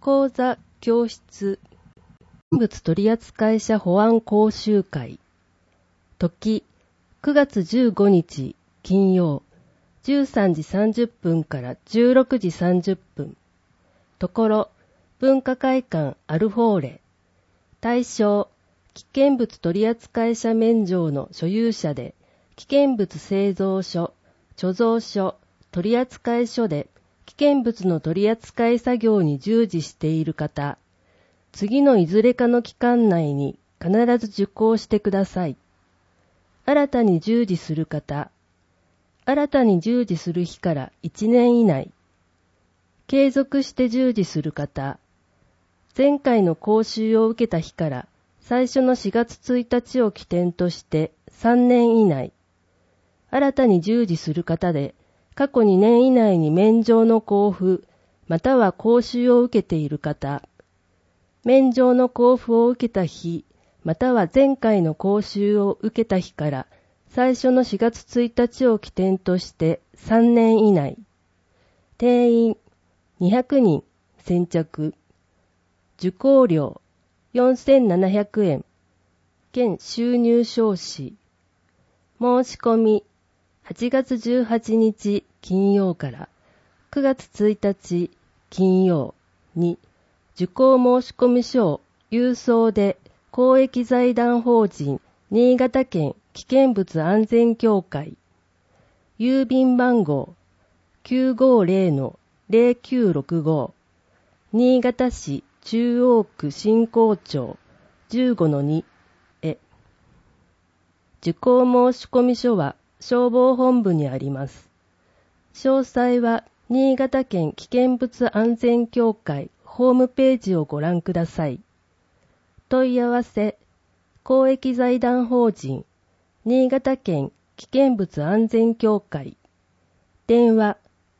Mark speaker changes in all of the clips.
Speaker 1: 講座教室物取扱者保安講習会時9月15日金曜13時30分から16時30分ところ文化会館アルフォーレ対象危険物取扱者免状の所有者で危険物製造所、貯蔵所、取扱所で危険物の取扱い作業に従事している方、次のいずれかの期間内に必ず受講してください。新たに従事する方、新たに従事する日から1年以内、継続して従事する方、前回の講習を受けた日から最初の4月1日を起点として3年以内、新たに従事する方で過去2年以内に免状の交付または講習を受けている方、免状の交付を受けた日または前回の講習を受けた日から最初の4月1日を起点として3年以内、定員200人先着、受講料4700円、兼収入証紙、申し込み8月18日金曜から9月1日金曜に受講申込書を郵送で公益財団法人新潟県危険物安全協会郵便番号 950-0965 新潟市中央区新港町 15-2 へ受講申込書は消防本部にあります。詳細は新潟県危険物安全協会ホームページをご覧ください。問い合わせ、公益財団法人新潟県危険物安全協会電話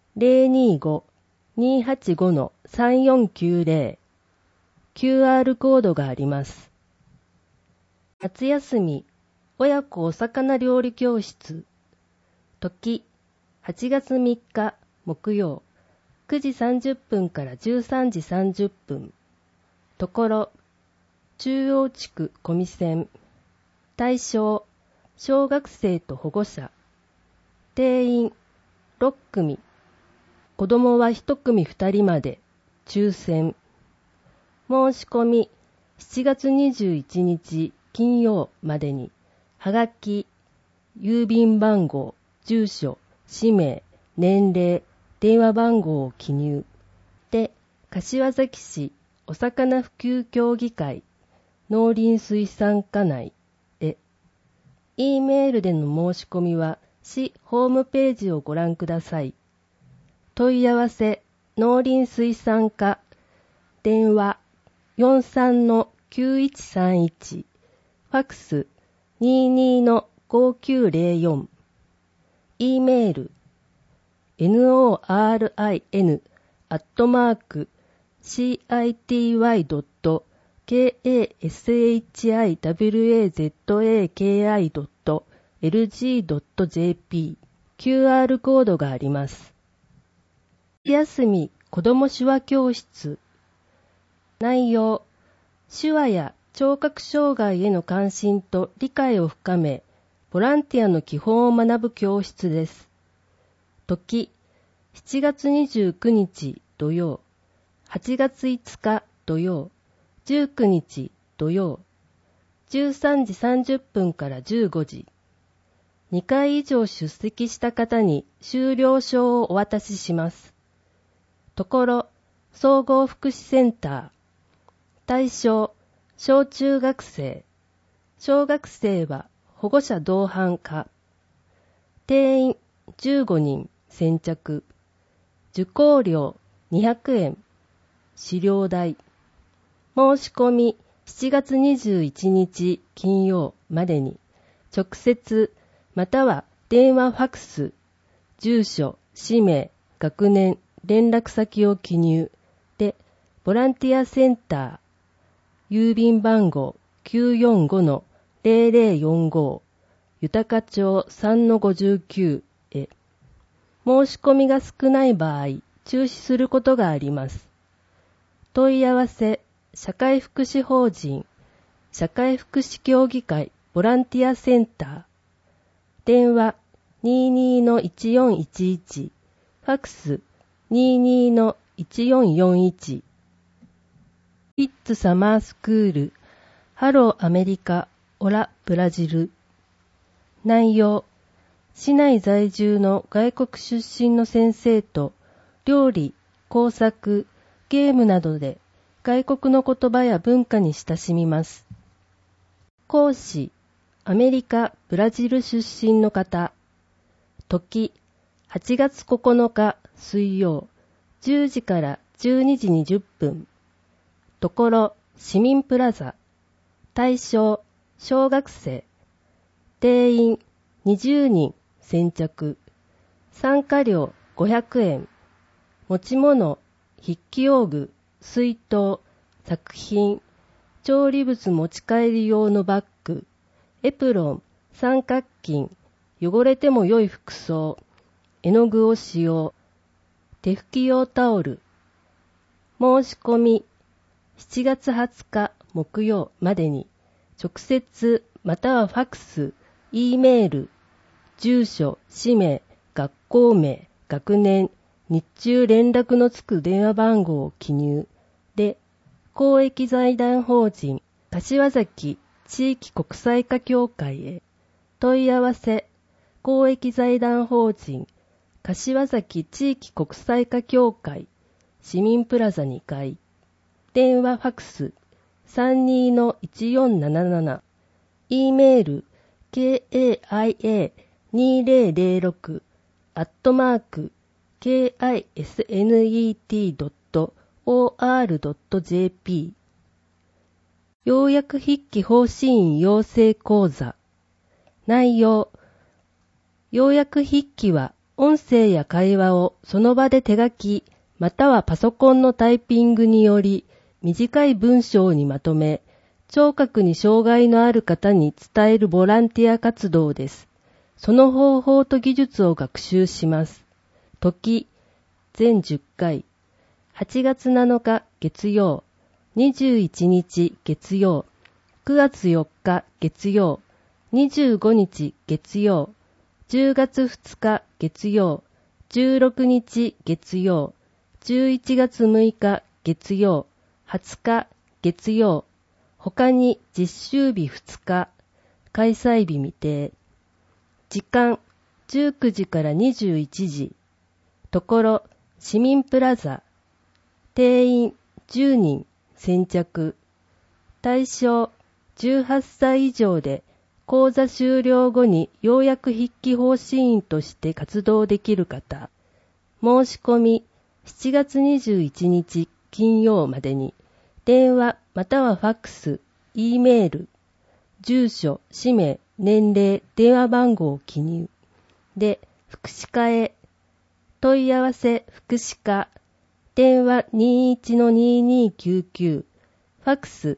Speaker 1: 025-285-3490 QR コードがあります。夏休み親子お魚料理教室時8月3日木曜9時30分から13時30分ところ中央地区小見線対象小学生と保護者定員6組子供は1組2人まで抽選申し込み7月21日金曜までにはがき、郵便番号、住所、氏名、年齢、電話番号を記入。で、柏崎市お魚普及協議会農林水産課内へ。E メールでの申し込みは市ホームページをご覧ください。問い合わせ、農林水産課、電話 43-9131、ファックス22-5904 E メール norin@kishawazaki.lg.jp QR コードがあります。夏休み子ども手話教室内容手話や聴覚障害への関心と理解を深め、ボランティアの基本を学ぶ教室です。時、7月29日土曜、8月5日土曜、19日土曜、13時30分から15時。2回以上出席した方に修了証をお渡しします。ところ、総合福祉センター、対象、小中学生、小学生は保護者同伴可、定員15人先着、受講料200円、資料代、申し込み7月21日金曜までに、直接または電話ファックス、住所、氏名、学年、連絡先を記入で、ボランティアセンター、郵便番号 945-0045 豊町 3-59 へ。申し込みが少ない場合、中止することがあります。 問い合わせ、社会福祉法人、社会福祉協議会ボランティアセンター、電話 22-1411、ファックス 22-1441。キッズサマースクール、ハローアメリカ、オラブラジル。内容、市内在住の外国出身の先生と、料理、工作、ゲームなどで外国の言葉や文化に親しみます。講師、アメリカ・ブラジル出身の方。時、8月9日水曜、10時から12時20分。ところ、市民プラザ。対象、小学生。定員、20人先着。参加料、500円。持ち物、筆記用具、水筒、作品、調理物持ち帰り用のバッグ、エプロン、三角巾、汚れても良い服装、絵の具を使用、手拭き用タオル。申し込み、7月20日木曜までに、直接またはファックス、Eメール、住所、氏名、学校名、学年、日中連絡のつく電話番号を記入で、公益財団法人柏崎地域国際化協会へ。問い合わせ、公益財団法人柏崎地域国際化協会市民プラザ2階。電話ファックス 32-1477。Eメール kaia.kisnet.or.jp。 要約筆記方針員養成講座。内容、要約筆記は音声や会話をその場で手書きまたはパソコンのタイピングにより短い文章にまとめ、聴覚に障害のある方に伝えるボランティア活動です。その方法と技術を学習します。時、全10回。8月7日月曜、21日月曜、9月4日月曜、25日月曜、10月2日月曜、16日月曜、11月6日月曜、20日月曜、他に実習日2日、開催日未定。時間、19時から21時。ところ、市民プラザ。定員、10人、先着。対象、18歳以上で、講座終了後に要約筆記方針員として活動できる方。申し込み、7月21日金曜までに、電話またはファックス、Eメール、住所、氏名、年齢、電話番号を記入。で、福祉課へ。問い合わせ、福祉課。電話 21-2299。ファックス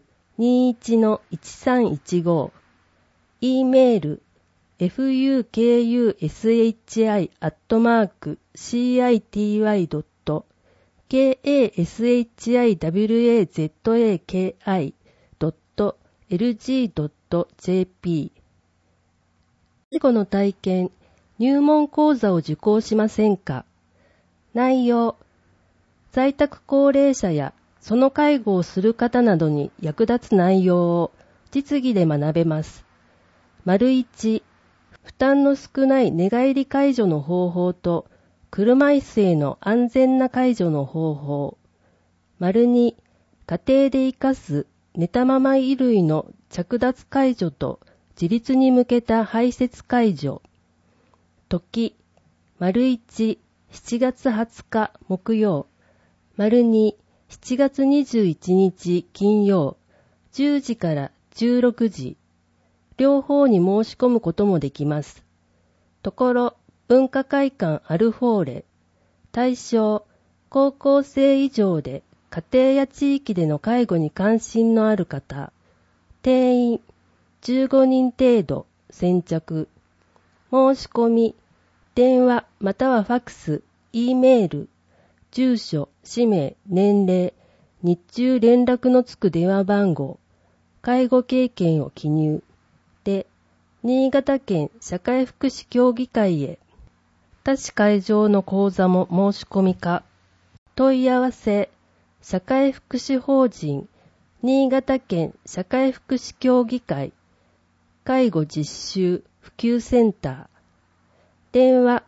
Speaker 1: 21-1315。Eメール、fukushishitsky.kashwazaki.lg.jp。 最後の体験、入門講座を受講しませんか？内容、在宅高齢者やその介護をする方などに役立つ内容を実技で学べます。1、負担の少ない寝返り介助の方法と車椅子への安全な介助の方法。2、家庭で活かす寝たまま衣類の着脱介助と自立に向けた排泄介助。時、1、7月20日木曜。2、7月21日金曜。10時から16時。両方に申し込むこともできます。ところ、文化会館アルフォーレ。対象、高校生以上で家庭や地域での介護に関心のある方。定員、15人程度、先着。申し込み、電話またはファックス、Eメール、住所、氏名、年齢、 日中連絡のつく電話番号、介護経験を記入。で、新潟県社会福祉協議会へ。他市会場の講座も申し込みか。問い合わせ、社会福祉法人、新潟県社会福祉協議会、介護実習普及センター。電話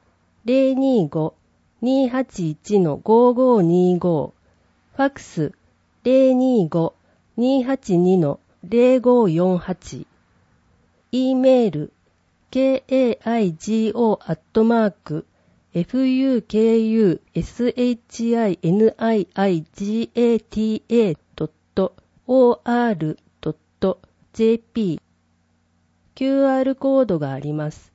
Speaker 1: 025-281-5525。ファックス025-282-0548。E メール kaigo@fukushiniigata.or.jp。 QR コードがあります。